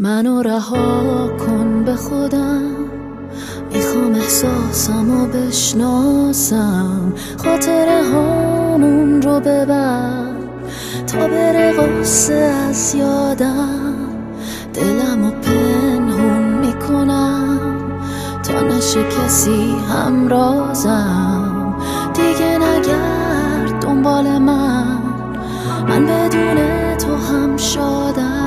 منو رها کن به خودم، میخوام احساسمو بشناسم، خاطره هامون رو ببر تا بره غصه از یادم. دلمو پنهون میکنم تا نشه کسی همرازم. دیگه نگرد دنبال من بدون تو هم شادم.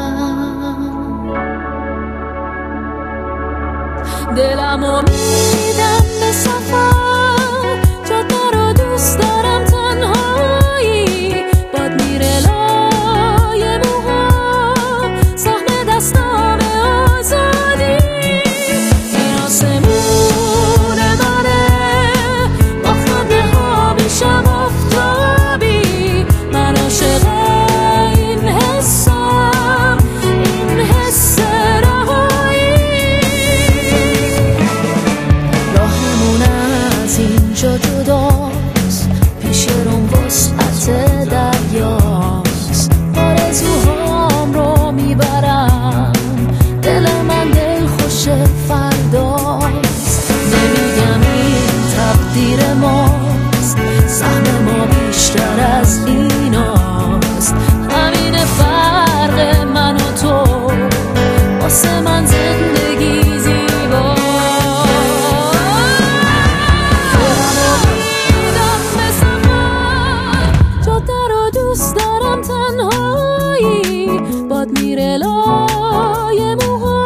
دلمو میدم به سفر، جاده رو دوست دارم تنهایی، باد میره لای موها، سهم دستام آزادی. این آسمون منه، با خنده ها میشم آفتابی. من عاشق این حسم، این حس اینجا جداست، پیش روم وسعت دریاست. آرزوهام رو میبرم، دل من دل خوش فرداست. نمیگم این تقدیر ماست، سهم ما بیشتر از ایناست. همین فرق من و تو، واسه من زندگی دوست دارم تنهایی، باد میره لای موها،